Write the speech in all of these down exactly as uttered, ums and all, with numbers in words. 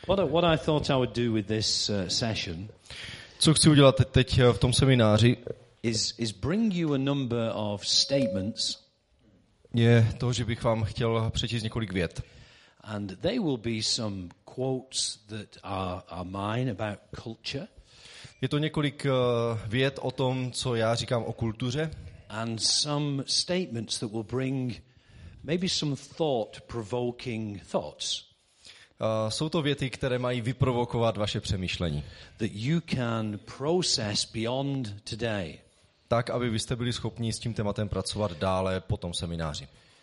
What I, what I thought I would do with this uh, session Co chci udělat teď v tom semináři, is is bring you a number of statements, je to, že bych vám chtěl přečíst několik vět. and they will be some quotes that are, are mine about culture, Je to několik uh, vět o tom, co já říkám o kultuře, and some statements that will bring maybe some thought-provoking thoughts Uh, jsou to věty, které mají vyprovokovat vaše přemýšlení. that you can process beyond today. Tak, aby vy jste byli schopni s tím tématem pracovat dále po tom semináři.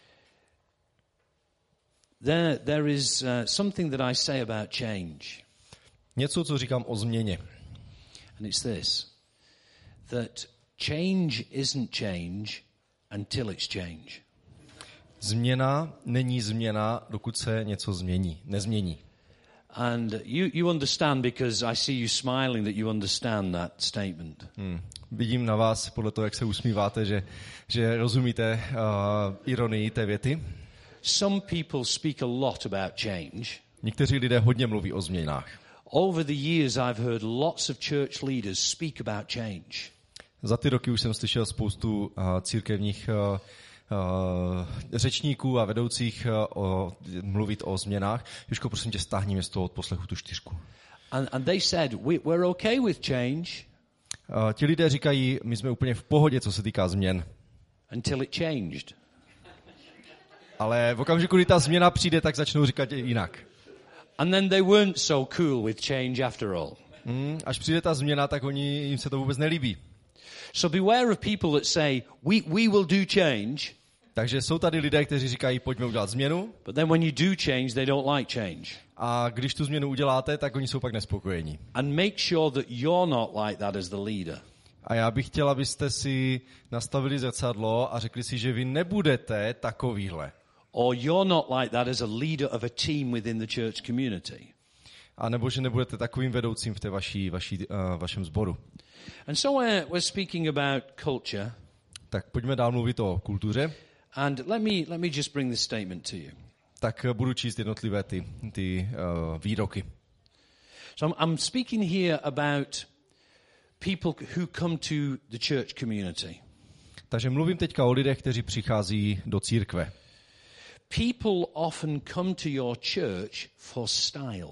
There, there is uh, something that I say about change, Něco, co říkám o změně. and it's this, that change isn't change until it's change. Změna není změna, dokud se něco změní, nezmění. And you, you understand because I see you smiling that you understand that statement. Hmm. Vidím na vás, podle toho, jak se usmíváte, že, že rozumíte uh, ironii té věty. Some people speak a lot about change. Někteří lidé hodně mluví o změnách. Over the years I've heard lots of church leaders speak about change. Za ty roky už jsem slyšel spoustu uh, církevních uh, uh, řečníků a vedoucích uh, o, mluvit o změnách. Jožko, prosím tě, stáhni mě z toho odposlechu tu čtyřku. And, and they said, we, we're okay with change Uh, ti lidé říkají, my jsme úplně v pohodě, co se týká změn. until it changed. Ale v okamžiku, kdy ta změna přijde, tak začnou říkat jinak. And then they weren't so cool with change after all. Hmm, až přijde ta změna, tak oni, jim se to vůbec nelíbí. So beware of people that say, we, we will do change, Takže jsou tady lidé, kteří říkají, pojďme udělat změnu, but then when you do change, they don't like change. a když tu změnu uděláte, tak oni jsou pak nespokojení. And make sure that you're not like that as the leader. A já bych chtěl, abyste si nastavili zrcadlo a řekli si, že vy nebudete takovýhle. Or you're not like that as a leader of a team within the church community. A nebo že nebudete takovým vedoucím v té vaší, vaší, uh, vašem sboru. And so we're, we're speaking about culture. Tak pojďme dál mluvit o kultuře. And let me, let me just bring this statement to you. Tak budu číst jednotlivé ty, ty uh, výroky. So I'm, I'm speaking here about people who come to the church community. Takže mluvím teďka o lidech, kteří přichází do církve. People often come to your church for style.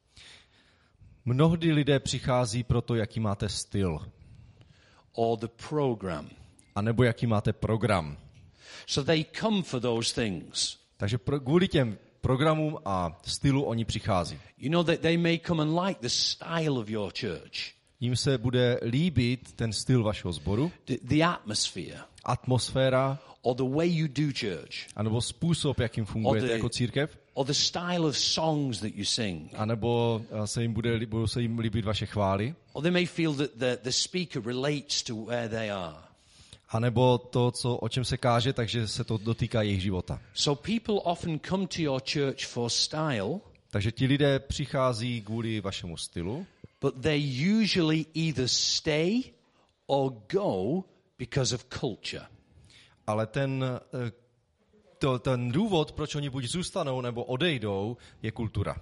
Mnohdy lidé přichází proto, jaký máte styl. Or the program. A nebo jaký máte program. So they come for those things. Takže pro, kvůli těm programům a stylu oni přichází. You know that they may come and like the style of your church. Jím se bude líbit ten styl vašeho sboru, The, the atmosphere. atmosféra, Or the way you do church. anebo způsob, jakým fungujete Or the- jako církev, Or the style of songs that you sing. anebo se jim bude, budou se jim líbit vaše chvály, Or they may feel that the, the speaker relates to where they are. anebo to, co, o čem se káže, takže se to dotýká jejich života. So people often come to your church for style, Takže ti lidé přichází kvůli vašemu stylu, but they usually either stay or go because of culture. ale ten, eh, to, ten důvod, proč oni buď zůstanou nebo odejdou, je kultura.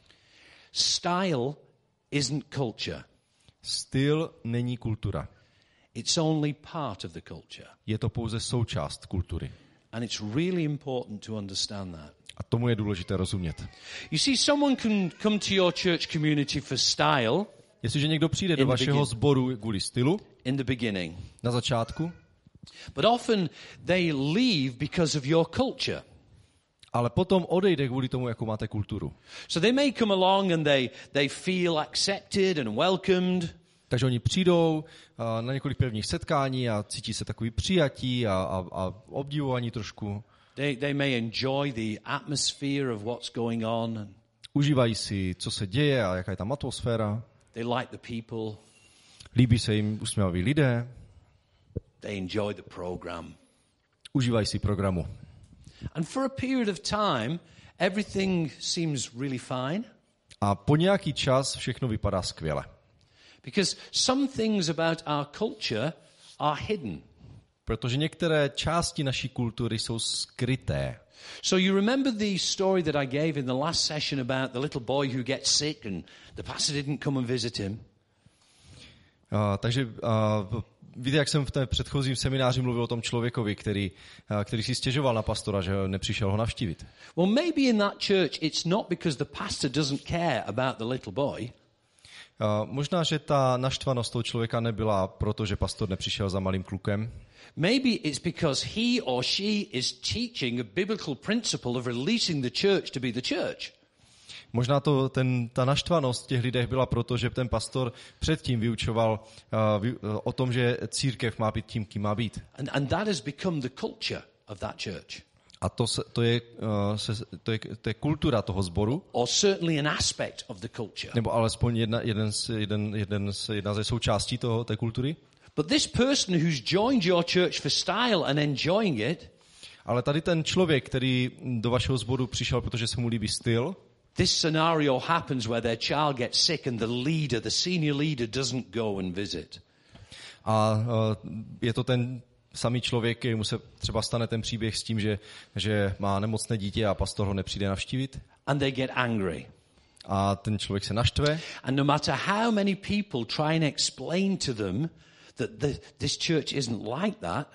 Style isn't culture. Styl není kultura. It's only part of the culture. Je to pouze součást kultury. And it's really important to understand that. A tomu je důležité rozumět. You see, someone can come to your church community for style Jestliže někdo přijde In do the vašeho begin- sboru kvůli stylu, in the beginning, na začátku, but often they leave because of your culture. ale potom odejde kvůli tomu, jakou máte kulturu. So they may come along and they, they feel accepted and welcomed, Takže oni přijdou a, na několik prvních setkání a cítí se takový přijatí a, a, a obdivovaní trošku. They, they may enjoy the atmosphere of what's going on. Užívají si, co se děje a jaká je tam atmosféra. They like the people. Líbí se jim usměvaví lidé. They enjoy the program. Užívají si programu. And for a period of time, everything seems really fine. A po nějaký čas všechno vypadá skvěle. Because some things about our culture are hidden. Protože některé části naší kultury jsou skryté. So you remember the story that I gave in the last session about the little boy who gets sick and the pastor didn't come and visit him? Uh, takže uh, víte, jak jsem v té předchozím semináři mluvil o tom člověkovi, který, uh, který si stěžoval na pastora, že nepřišel ho navštívit. Well, maybe in that church it's not because the pastor doesn't care about the little boy. Uh, možná, že ta naštvanost toho člověka nebyla proto, že pastor nepřišel za malým klukem. Maybe it's because he or she is teaching a biblical principle of releasing the church to be the church. Možná to, ten, ta naštvanost v těch lidech byla proto, že ten pastor předtím vyučoval uh, vy, uh, o tom, že církev má být tím, kým má být. And, and that has become the culture of that church. A to, se, to, je, uh, se, to, je, to je kultura toho sboru. Or certainly an aspect of the culture. Nebo alespoň jedna, jeden z, jeden, jeden z, jedna ze součástí toho, té kultury. But this person who's joined your church for style and enjoying it, ale tady ten člověk, který do vašeho sboru přišel, protože se mu líbí styl, this scenario happens where their child gets sick and the leader, the senior leader, doesn't go and visit. A uh, je to ten samý člověk, kterému se třeba stane ten příběh s tím, že, že má nemocné dítě a pastor ho nepřijde navštívit. And they get angry. A ten člověk se naštve. And no matter how many people try and explain to them that the, this church isn't like that,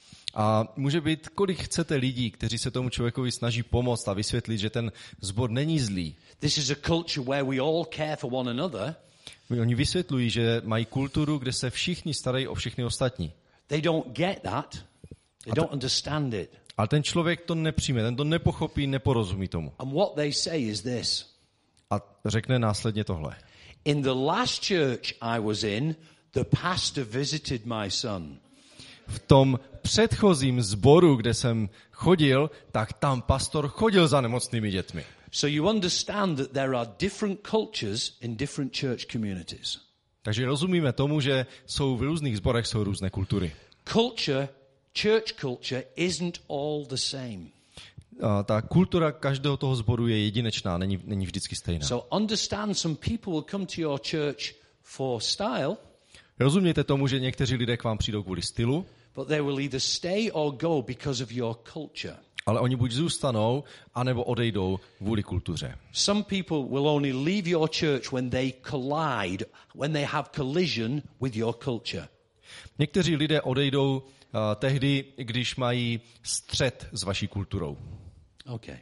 a může být, kolik chcete lidí, kteří se tomu člověkovi snaží pomoct a vysvětlit, že ten sbor není zlý. This is a culture where we all care for one another. Oni vysvětlují, že mají kulturu, kde se všichni starají o všechny ostatní. They don't get that. They don't understand it. Ale ten člověk to nepřijme, ten to nepochopí, neporozumí tomu. And what they say is this. A řekne následně tohle. In the last church I was in, the pastor visited my son. V tom předchozím sboru, kde jsem chodil, tak tam pastor chodil za nemocnými dětmi. So you understand that there are different cultures in different church communities. Takže rozumíme tomu, že jsou v různých sborech jsou různé kultury. Culture, church culture isn't all the same. A ta kultura každého toho sboru je jedinečná, není, není vždycky stejná. So understand some people will come to your church for style. Rozumějte tomu, že někteří lidé k vám přijdou kvůli stylu, but they will either stay or go because of your culture. Ale oni buď zůstanou, anebo odejdou kvůli kultuře. Some people will only leave your church when they collide, when they have collision with your culture. Někteří lidé odejdou uh, tehdy, když mají střet s vaší kulturou. Okay.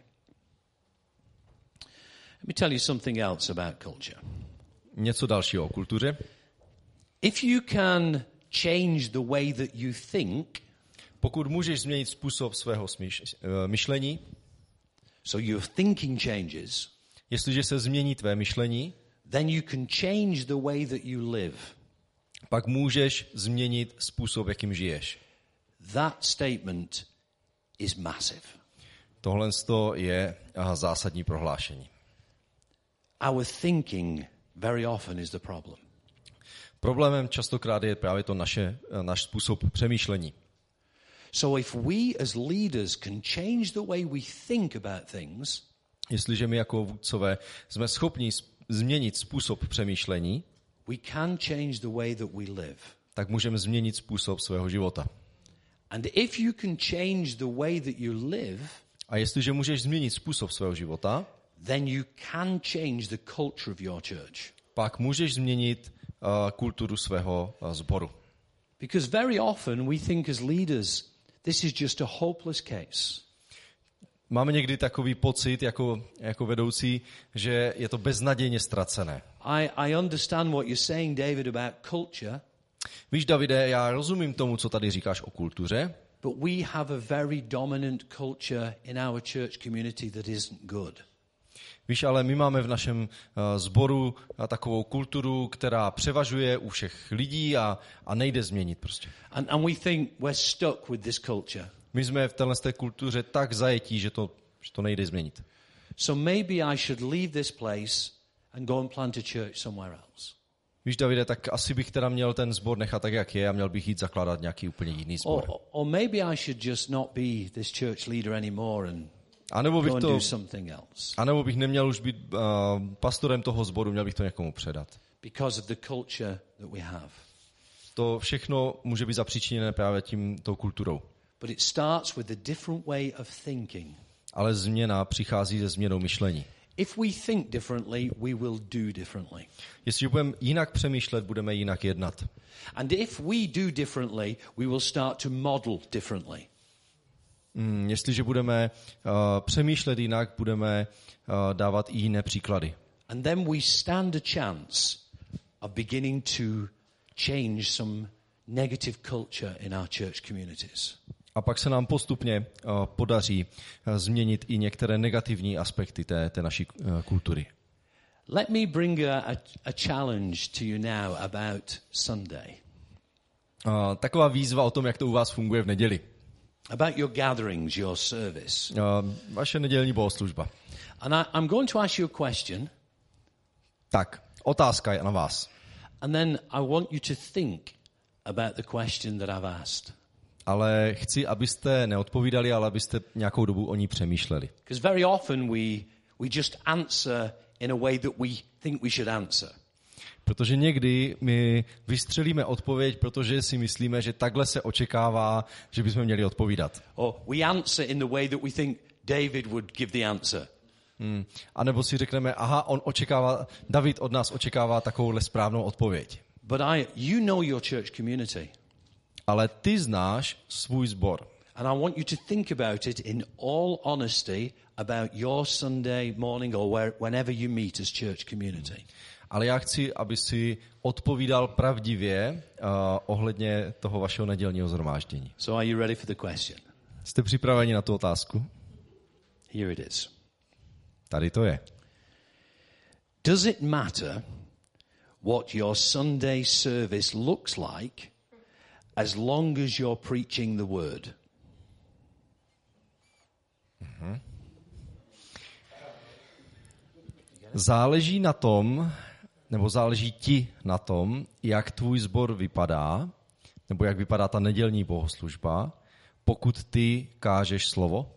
Let me tell you something else about culture. Něco dalšího o kultuře. If you can change the way that you think, pokud můžeš změnit způsob svého smyš, uh, myšlení, so your thinking changes, jestliže se změní tvé myšlení, then you can change the way that you live. Pak můžeš změnit způsob, jakým žiješ. That statement is massive. Tohle je aha, zásadní prohlášení. Our thinking very often is the problem. Problémem častokrát je právě to naše, náš způsob přemýšlení. So if we as leaders can change the way we think about things, jestliže my jako vůdcové jsme schopni změnit způsob přemýšlení, we can change the way that we live. Tak můžeme změnit způsob svého života. And if you can change the way that you live, a jestliže můžeš změnit způsob svého života, then you can change the culture of your church. Pak můžeš změnit uh, kulturu svého uh, sboru. Because very often we think as leaders, this is just a hopeless case. Máme někdy takový pocit jako, jako vedoucí, že je to beznadějně ztracené. I, I understand what you're saying, David, about culture. Víš, Davide, já rozumím tomu, co tady říkáš o kultuře. But we have a very dominant culture in our church community that isn't good. Víš, ale my máme v našem uh, sboru uh, takovou kulturu, která převažuje u všech lidí a, a nejde změnit prostě. And, and we think we're stuck with this culture. My jsme v této kultuře tak zajetí, že to, že to nejde změnit. So maybe I should leave this place and go and plant a church somewhere else. Víš, Davide, tak asi bych teda měl ten sbor nechat tak, jak je a měl bych jít zakládat nějaký úplně jiný sbor. Or, or maybe I should just not be this church leader anymore and a nebo bych go and to, do something else. A nebo bych neměl už být uh, pastorem toho sboru, měl bych to někomu předat. Because of the culture that we have. To všechno může být zapříčiněné právě tím tou kulturou. But it starts with a different way of thinking. ale změna přichází ze změnou myšlení. If we think differently, we will do differently. Jestliže budeme jinak přemýšlet, budeme jinak jednat. And if we do differently, we will start to model differently. Hmm, jestliže budeme uh, přemýšlet jinak, budeme uh, dávat i jiné příklady. And then we stand a chance of beginning to change some negative culture in our church communities. A pak se nám postupně uh, podaří uh, změnit i některé negativní aspekty té, té naší uh, kultury. Let me bring a, a, a challenge to you now about Sunday. Uh, taková výzva o tom, jak to u vás funguje v neděli. About your gatherings, your service. Uh, vaše nedělní bohoslužba. And I, I'm going to ask you a question. Tak, otázka je na vás. And then I want you to think about the question that I've asked. Ale chci, abyste neodpovídali, ale abyste nějakou dobu o ní přemýšleli. Because very often we, we just answer in a way that we think we should answer. Protože někdy my vystřelíme odpověď, protože si myslíme, že takhle se očekává, že bychom měli odpovídat. Or we answer in the way that we think David would give the answer. Hmm. A nebo si řekneme, aha, on očekává, David od nás očekává takovouhle správnou odpověď. But I, you know your church community. Ale ty znáš svůj sbor. And I want you to think about it in all honesty about your Sunday morning or where, whenever you meet as church community. Ale já chci, aby si odpovídal pravdivě uh, ohledně toho vašeho nedělního shromáždění. So are you ready for the question? Jste připraveni na tu otázku? Here it is. Tady to je. Does it matter what your Sunday service looks like as long as you're preaching the word? Mhm. Záleží na tom, nebo záleží ti na tom, jak tvůj sbor vypadá, nebo jak vypadá ta nedělní bohoslužba, pokud ty kážeš slovo?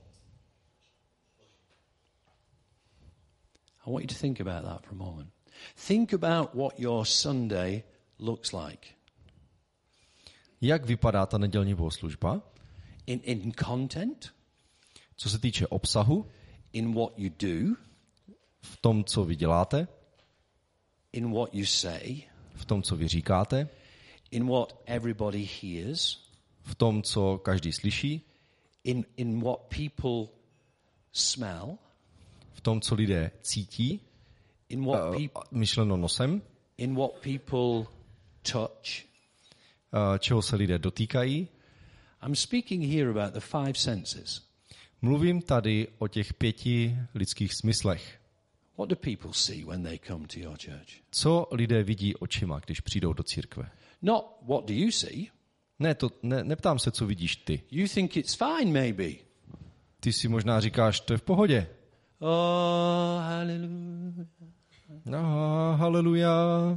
I want you to think about that for a moment. Think about what your Sunday looks like. Jak vypadá ta nedělní bohoslužba? In, in content, Co se týče obsahu, in what you do, v tom, co vy děláte, in what you say, v tom, co vy říkáte, in what everybody hears, v tom, co každý slyší, in, in what people smell, v tom, co lidé cítí, in what, uh, peop- myšleno nosem, in what people touch. uh, čeho se lidé dotýkají. I'm speaking here about the five senses. Mluvím tady o těch pěti lidských smyslech. What do people see when they come to your church? Co lidé vidí očima, když přijdou do církve? Not what do you see. Ne, to, ne, neptám se, co vidíš ty. You think it's fine, maybe. Ty si možná říkáš, to je v pohodě. Oh, hallelujah. No, haleluja.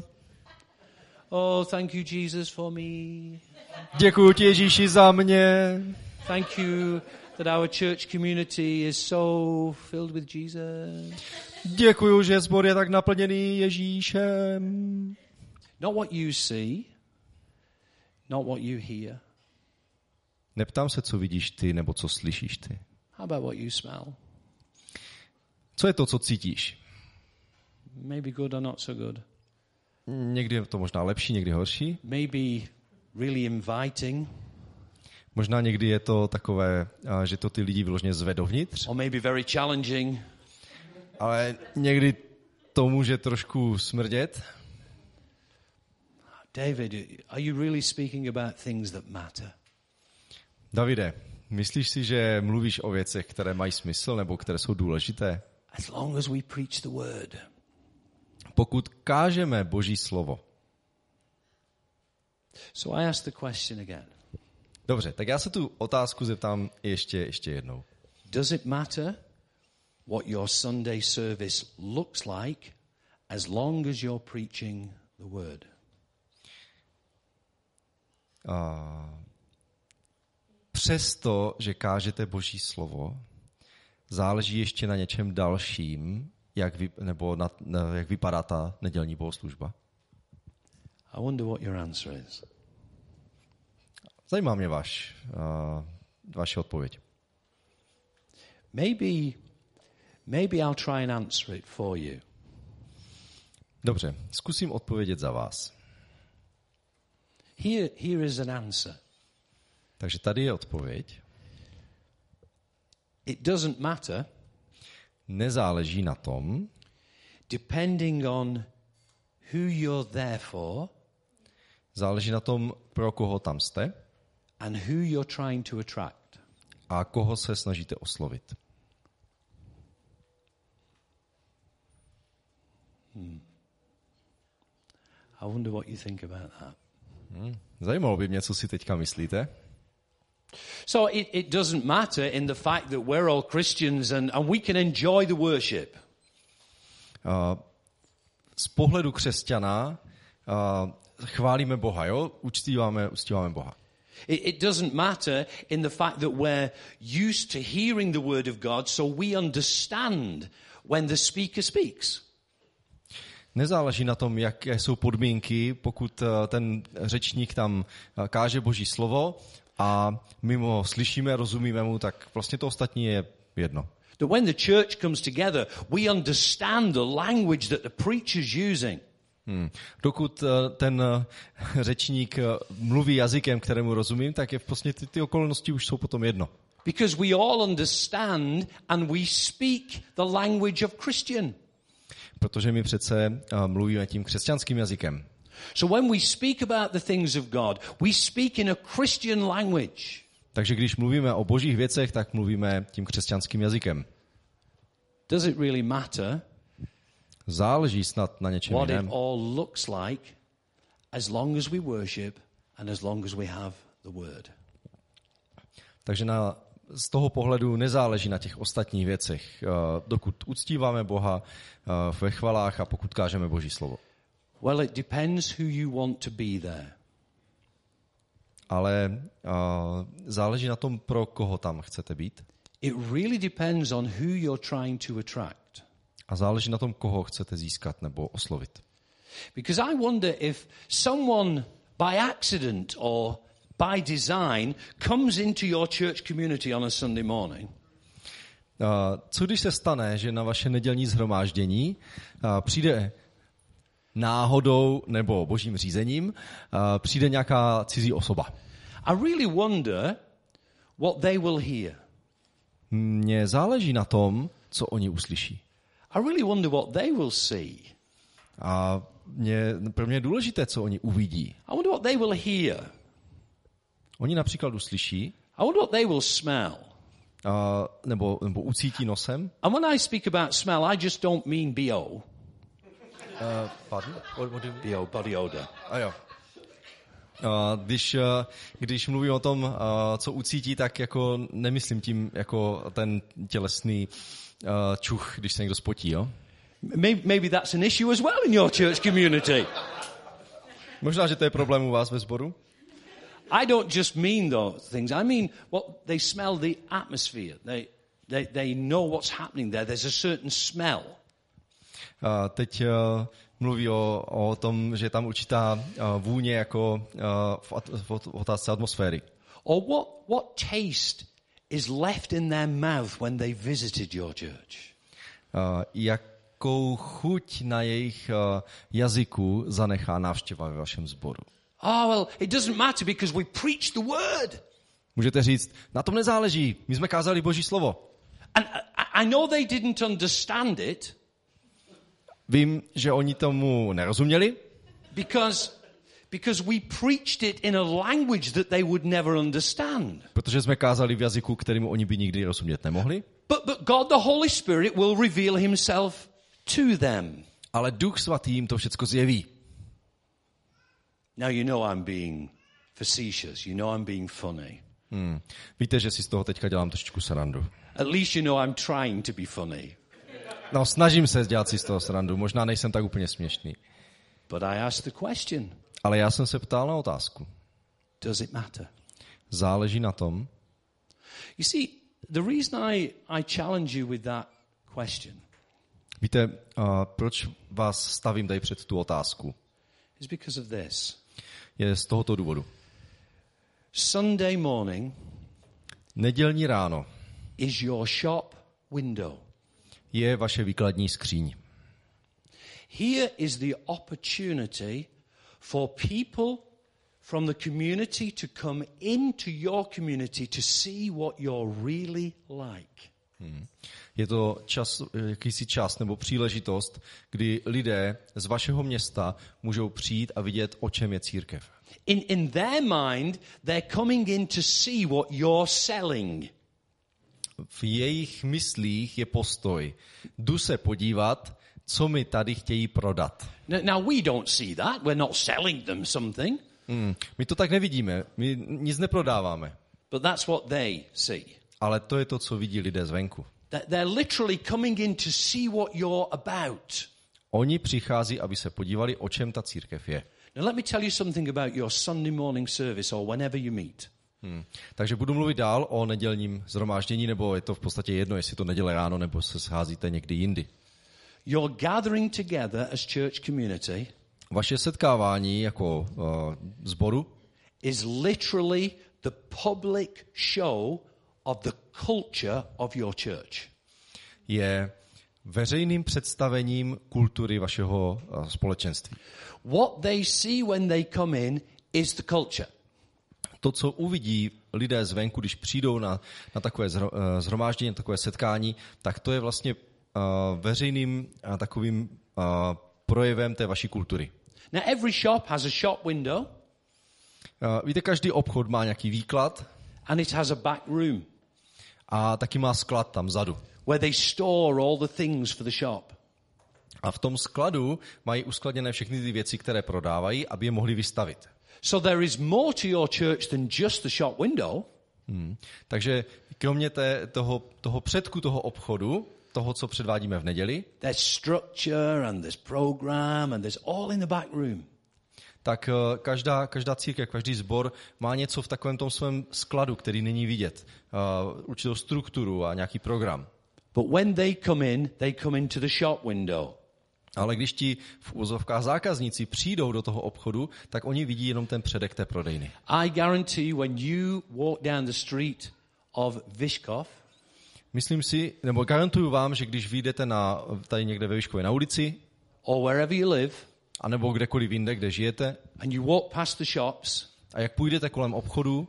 Oh, thank you, Jesus, for me. Děkuji ti, Ježíši, za mě. Thank you that our church community is so filled with Jesus. Děkuji, že sbor je tak naplněný Ježíšem. Not what you see, not what you hear. Neptám se, co vidíš ty, nebo co slyšíš ty. How about what you smell? Co je to, co cítíš? Maybe good or not so good. Někdy je to možná lepší, někdy horší. Maybe really inviting. Možná někdy je to takové, že to ty lidi vyloženě zve dovnitř. Or maybe very challenging. Ale někdy to může trošku smrdět. David, are you really speaking about things that matter? Davide, myslíš si, že mluvíš o věcech, které mají smysl nebo které jsou důležité? As long as we preach the word. Pokud kážeme Boží slovo. So I ask the question again. Dobře, tak já se tu otázku zeptám ještě, ještě jednou. Does it matter what your Sunday service looks like as long as you're preaching the word? A přesto, že kážete Boží slovo, záleží ještě na něčem dalším, jak, vy, nebo na, na, jak vypadá ta nedělní bohoslužba? I wonder what your answer is. Zajímá mě váš, uh, vaše odpověď. Maybe, maybe I'll try and answer it for you. Dobře, zkusím odpovědět za vás. Here, here is an answer. Takže tady je odpověď. It doesn't matter. Nezáleží na tom, Depending on who you're there for záleží na tom, pro koho tam jste and who you're trying to attract. a koho se snažíte oslovit. Hmm. I wonder what you think about that. Hmm. Zajímalo by mě, co si teďka myslíte. So it, it doesn't matter in the fact that we're all Christians and, and we can enjoy the worship. Uh, z pohledu křesťana uh, chválíme Boha, jo? Uctíváme, uctíváme Boha. It, it doesn't matter in the fact that we're used to hearing the word of God, so we understand when the speaker speaks. Nezáleží na tom, jaké jsou podmínky, pokud uh, ten řečník tam uh, káže Boží slovo a my ho slyšíme, rozumíme mu, tak vlastně to ostatní je jedno. That when the church comes together, we understand the language that the preacher's using. Hmm. Dokud uh, ten uh, řečník uh, mluví jazykem, kterému rozumím, tak je vlastně ty, ty okolnosti už jsou potom jedno. Because we all understand and we speak the language of Christian. Protože my přece uh, mluvíme tím křesťanským jazykem. So when we speak about the things of God, we speak in a Christian language. Takže když mluvíme o božích věcech, tak mluvíme tím křesťanským jazykem. Does it really matter Záleží snad na něčem what it jiném. all looks like as long as we worship and as long as we have the word? Takže na, z toho pohledu nezáleží na těch ostatních věcech, uh, dokud uctíváme Boha uh, ve chvalách a pokud kážeme Boží slovo. Well, it depends who you want to be there. Ale uh, záleží na tom, pro koho tam chcete být. It really depends on who you're trying to attract. A záleží na tom, koho chcete získat nebo oslovit. Because I wonder if someone by accident or by design comes into your church community on a Sunday morning. Uh, co když se stane, že na vaše nedělní shromáždění uh, přijde náhodou nebo božím řízením, uh, přijde nějaká cizí osoba. I really wonder what they will hear. Mně záleží na tom, co oni uslyší. I really wonder what they will see. A mě, pro mě je důležité, co oni uvidí. I wonder what they will hear. Oni například uslyší, I wonder what they will smell. uh, nebo, nebo ucítí nosem. And when I speak about smell, I just don't mean B O. Uh, pardon? What, what do you mean? B O, body odor. A jo. Uh, když, uh, když mluvím o tom, uh, co ucítí, tak jako nemyslím tím jako ten tělesný uh, čuch, když se někdo spotí, jo? Maybe, maybe that's an issue as well in your church community. Možná, že to je problém u vás ve sboru. I don't just mean those things. I mean what they smell the atmosphere. They, they, they know what's happening there. There's a certain smell. Uh, teď uh, mluví o, o tom, že je tam určitá uh, vůně jako uh, v, at, v otázce atmosféry. Or what, what taste is left in their mouth when they visited your church. Uh, jakou chuť na jejich uh, jazyku zanechá návštěva ve vašem sboru. Oh, well, it doesn't matter because we preach the word. Můžete říct, na tom nezáleží, my jsme kázali Boží slovo. And I, I know they didn't understand it. Vím, že oni tomu nerozuměli, Because, because we preached it in a language that they would never understand. protože jsme kázali v jazyku, kterému oni by nikdy rozumět nemohli. But, but God, the Holy Spirit, will reveal himself to them. Ale Duch Svatý jim to všecko zjeví. Now you know I'm being facetious. You know I'm being funny. Hmm. Víte, že si z toho teďka dělám trošičku srandu. At least you know I'm trying to be funny. No, snažím se dělat si z toho srandu. Možná nejsem tak úplně směšný. But I asked the question. Ale já jsem se ptal na otázku. Does it matter? Záleží na tom. You see, the reason I, I challenge you with that question Víte, uh, proč vás stavím tady před tu otázku? is because of this. Je z tohoto důvodu. Sunday morning Nedělní ráno is your shop window. Je vaše výkladní skříň. Here is the opportunity for people from the community to come into your community to see what you're really like. Hmm. Je to čas, jakýsi čas nebo příležitost, kdy lidé z vašeho města můžou přijít a vidět, o čem je církev. In, in their mind, they're coming in to see what you're selling. V jejich myslích je postoj. Jdu se podívat, co mi tady chtějí prodat. Now, now we don't see that. We're not selling them something. Hmm. My to tak nevidíme. My nic neprodáváme. But that's what they see. Ale to je to, co vidí lidé zvenku. They're literally coming in to see what you're about. Oni přichází, aby se podívali, o čem ta církev je. Now let me tell you something about your Sunday morning service or whenever you meet. Hmm. Takže budu mluvit dál o nedělním shromáždění, nebo je to v podstatě jedno, jestli to neděle ráno, nebo se scházíte někdy jindy. Your gathering together as church community Vaše setkávání jako uh, sboru is literally the public show of the culture of your church. Je veřejným představením kultury vašeho uh, společenství. What they see when they come in is the culture. To, co uvidí lidé zvenku, když přijdou na, na takové zhro, uh, zhromáždění, na takové setkání, tak to je vlastně uh, veřejným uh, takovým uh, projevem té vaší kultury. Now every shop has a shop window. Uh, víte, každý obchod má nějaký výklad. And it has a back room. A taky má sklad tam vzadu. Where they store all the things for the shop. A v tom skladu mají uskladněné všechny ty věci, které prodávají, aby je mohli vystavit. So there is more to your church than just the shop window. Hmm. Takže kromě té, toho, toho předku toho obchodu, toho, co předvádíme v neděli, there's structure and there's program and there's all in the back room. Tak každá, každá církev, každý sbor má něco v takovém tom svém skladu, který není vidět. Uh, určitou strukturu a nějaký program. But when they come in, they come into the shop window. Ale když ti v úzovkách zákazníci přijdou do toho obchodu, tak oni vidí jenom ten předek té prodejny. I guarantee when you walk down the street of Vyškov, myslím si, nebo garantuju vám, že když vyjdete na, tady někde ve Vyškově na ulici, or wherever you live, a nebo kdekoliv jinde, kde žijete, and you walk past the shops, a jak půjdete kolem obchodu,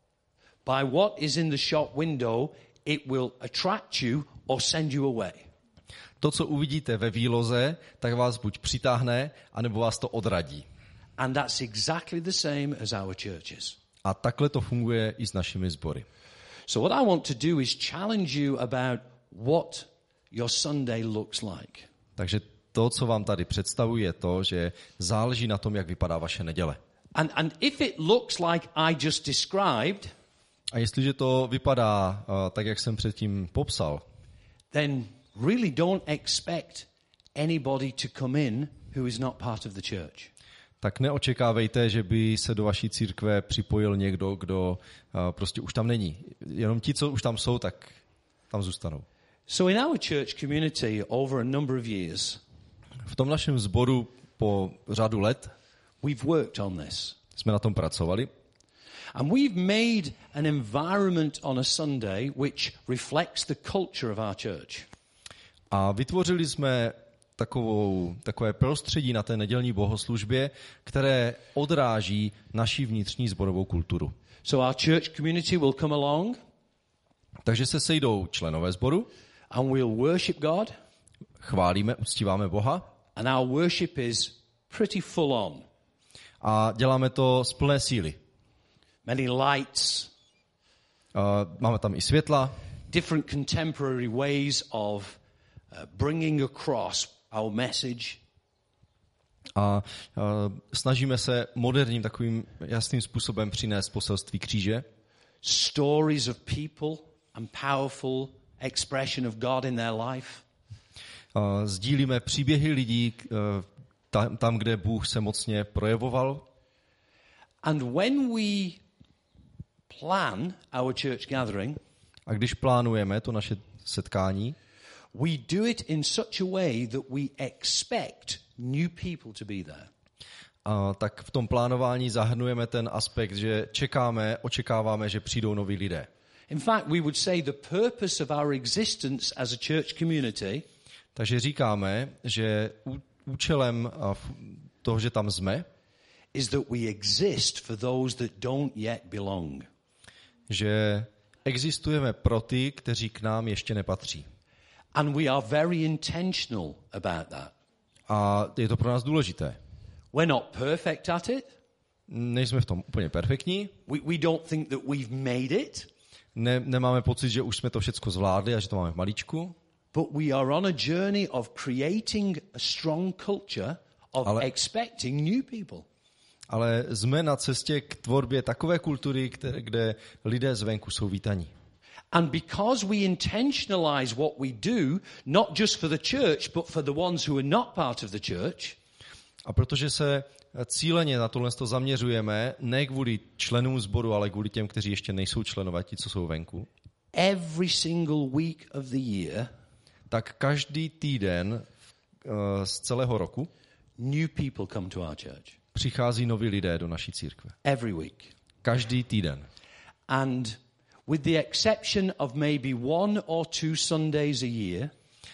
by what is in the shop window, it will attract you or send you away. To, co uvidíte ve výloze, tak vás buď přitáhne, anebo vás to odradí. And that's exactly the same as our churches. A takhle to funguje i s našimi sbory. So what I want to do is challenge you about what your Sunday looks like. Takže to, co vám tady představuji, je to, že záleží na tom, jak vypadá vaše neděle. And, and if it looks like I just described, a jestliže to vypadá uh, tak, jak jsem předtím popsal, then really don't expect anybody to come in who is not part of the church. Tak neočekávejte, že by se do vaší církve připojil někdo, kdo uh, prostě už tam není. Jenom ti, co už tam jsou, tak tam zůstanou. So in our church community over a number of years, v tom našem sboru po řadu let we've worked on this. Jsme na tom pracovali. And we've made an environment on a Sunday which reflects the culture of our church. A vytvořili jsme takovou, takové prostředí na té nedělní bohoslužbě, které odráží naši vnitřní sborovou kulturu. So our church community will come along. Takže se sejdou členové sboru. And we'll worship God. Chválíme, uctíváme Boha. And our worship is pretty full on. A děláme to z plné síly. Many lights. Uh, máme tam i světla. Different contemporary ways of uh, bringing across our message. A uh, snažíme se moderním takovým jasným způsobem přinést poselství kříže. Stories of people and powerful expression of God in their life. Uh, sdílíme příběhy lidí uh, tam, tam, kde Bůh se mocně projevoval. And when we plan our church gathering, a když plánujeme to naše setkání, we do it in such a way that we expect new people to be there. A tak v tom plánování zahrnujeme ten aspekt, že čekáme, očekáváme, že přijdou noví lidé. In fact, we would say the purpose of our existence as a church community Takže říkáme, že účelem toho, že tam jsme, is that we exist for those that don't yet belong. Že existujeme pro ty, kteří k nám ještě nepatří. And we are very intentional about that. A je to pro nás důležité. We're not perfect at it. Nejsme v tom úplně perfektní. We, we don't think that we've made it. Ne, nemáme pocit, že už jsme to všechno zvládli a že to máme v malíčku. But we are on a journey of creating a strong culture of Ale, expecting new people. Ale jsme na cestě k tvorbě takové kultury, které, kde lidé zvenku jsou vítaní. And because we intentionalize what we do, not just for the church, but for the ones who are not part of the church, a protože se cíleně na tohle zaměřujeme, ne kvůli členům sboru, ale kvůli těm, kteří ještě nejsou členové, ti, co jsou venku, every single week of the year, tak každý týden uh, z celého roku new people come to our church. Přichází noví lidé do naší církve. Every week. Každý týden. And with the exception of maybe one or two Sundays a year,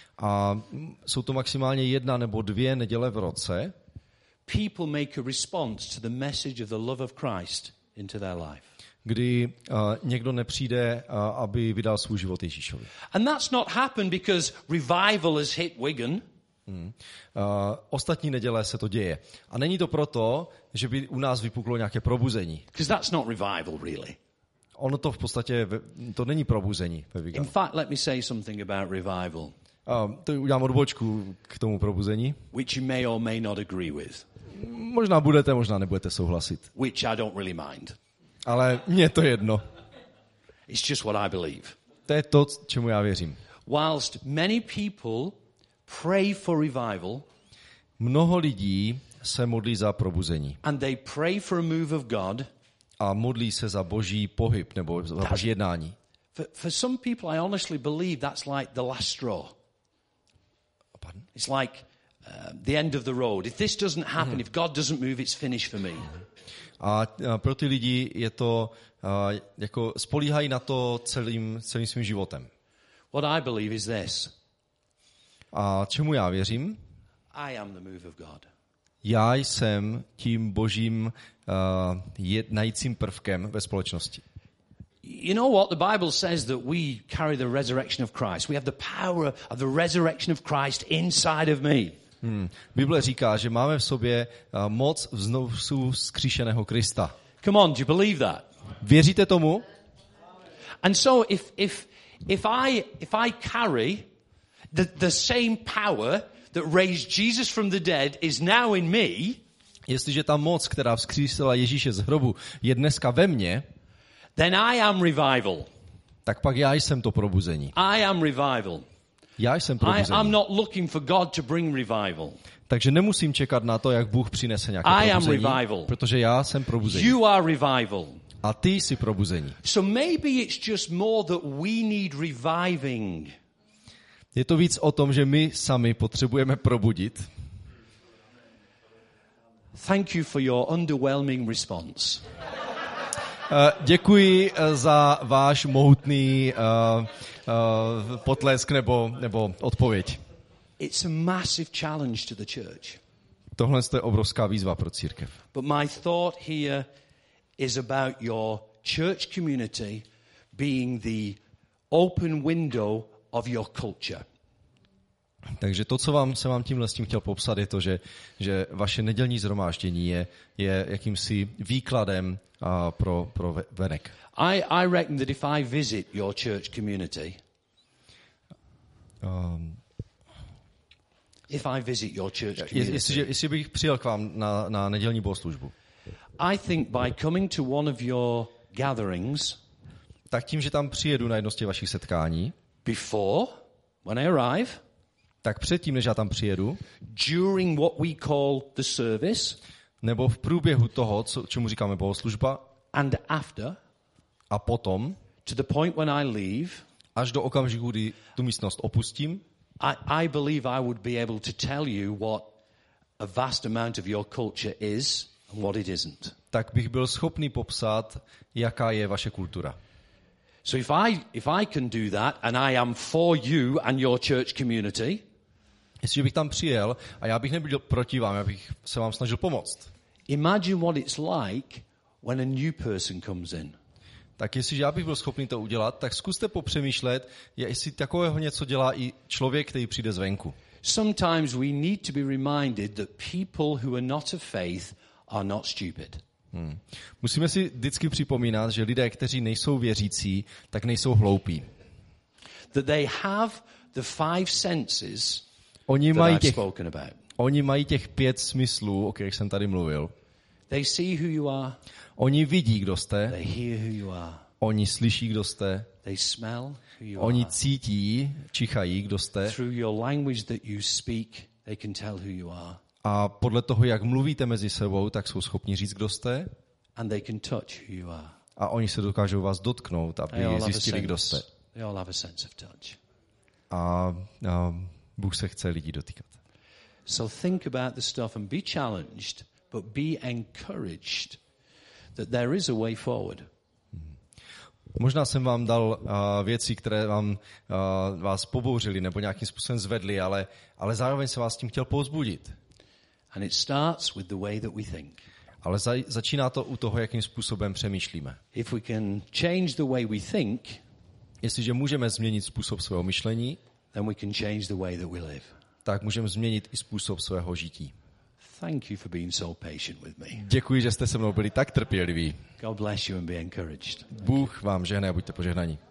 a jsou to maximálně jedna nebo dvě neděle v roce, people make a response to the message of the love of Christ into their life. Kdy uh, někdo nepřijde, uh, aby vydal svůj život Ježíšovi. And that's not happened because revival has hit Wigan. Hmm. Uh, ostatní neděle se to děje. A není to proto, že by u nás vypuklo nějaké probuzení. Because that's not revival really. Ono to v podstatě, to není probuzení ve In Wiganu. fact, let me say something about revival. Uh, to udělám odbočku k tomu probuzení. Which you may or may not agree with. Možná budete, možná nebudete souhlasit. Which I don't really mind. Ale mně to jedno. It's just what I believe. To je to, čemu já věřím. Whilst many people pray for revival, mnoho lidí se modlí za probuzení. And they pray for a move of God. A modlí se za boží pohyb nebo za boží jednání. For, for some people, I honestly believe that's like the last straw. Pardon? It's like uh, the end of the road. If this doesn't happen, mm. if God doesn't move, it's finished for me. A pro ty lidi je to uh, jako spolíhají na to celým, celým svým životem. What I believe is this. A čemu já věřím? I am the move of God. Já jsem tím božím uh, jednajícím prvkem ve společnosti. You know what? The Bible says that we carry the resurrection of Christ. We have the power of the resurrection of Christ inside of me. Hmm. Bible říká, že máme v sobě uh, moc znovu vzkříšeného Krista. Come on, do you believe that? Věříte tomu? And so if if if I if I carry the the same power that raised Jesus from the dead is now in me, jestliže ta moc, která vzkřísila Ježíše z hrobu, je dneska ve mně, then I am revival. Tak pak já jsem to probuzení. I am revival. Já jsem probuzení. I, I'm not looking for God to bring revival. Takže nemusím čekat na to, jak Bůh přinese nějaké I probuzení, am revival. protože já jsem probuzení. You are revival. A ty jsi probuzení. So maybe it's just more that we need reviving. Je to víc o tom, že my sami potřebujeme probudit. Thank you for your underwhelming response. Uh, děkuji uh, za váš mohutný uh, uh, potlesk nebo, nebo odpověď. It's a massive challenge to the church. Tohle je obrovská výzva pro církev. But my thought here is about your church community being the open window of your culture. Takže to, co vám, jsem vám tímhle s tím chtěl popsat, je to, že, že vaše nedělní shromáždění je, je jakýmsi výkladem uh, pro, pro venek. I, I reckon that if I visit your church community, Um, if I visit your church community, jestli, jestli bych přijel k vám na, na nedělní bohoslužbu, I think by coming to one of your gatherings, tak tím, že tam přijedu na jedno z těch vašich setkání, before, when I arrive, tak předtím, než já tam přijedu, during what we call the service, nebo v průběhu toho, co, čemu říkáme bohoslužba, and after, a potom, to the point when I leave, až do okamžiku, kdy tu místnost opustím, I, I believe I would be able to tell you what a vast amount of your culture is and what it isn't. tak bych byl schopný popsat, jaká je vaše kultura. So if I, if I can do that and I am for you and your church community, Jestliže bych tam přijel a já bych nebyl proti vám, já bych se vám snažil pomoct. imagine what it's like when a new person comes in. Tak jestliže já bych byl schopný to udělat, tak zkuste popřemýšlet, jestli takového něco dělá i člověk, který přijde zvenku. Sometimes we need to be reminded that people who are not of faith are not stupid. Hmm. Musíme si vždycky připomínat, že lidé, kteří nejsou věřící, tak nejsou hloupí. That they have the five senses Oni that mají, I've těch, spoken about. oni mají těch pět smyslů, o kterých jsem tady mluvil. They see who you are, Oni vidí, kdo jste, they hear who you are, oni slyší, kdo jste, they smell who you oni are. cítí, čichají, kdo jste Through your language that you speak, they can tell who you are. a podle toho, jak mluvíte mezi sebou, tak jsou schopni říct, kdo jste And they can touch who you are. a oni se dokážou vás dotknout, They all aby have a zjistili, kdo sense. jste. They all have a sense of touch. A, a Bůh se chce lidí dotýkat. So think about the stuff and be challenged, but be encouraged that there is a way forward. Možná jsem vám dal uh, věci, které vám, uh, vás pobouřily nebo nějakým způsobem zvedly, ale, ale zároveň se vás tím chtěl povzbudit. And it starts with the way that we think. Ale za, začíná to u toho, jakým způsobem přemýšlíme. If we can change the way we think, Jestliže můžeme změnit způsob svého myšlení, then we can change the way that we live. tak můžeme změnit i způsob svého žití. Thank you for being so patient with me. Děkuji, že jste se mnou byli tak trpěliví. God bless you and be encouraged. Bůh vám žehne a buďte požehnaní.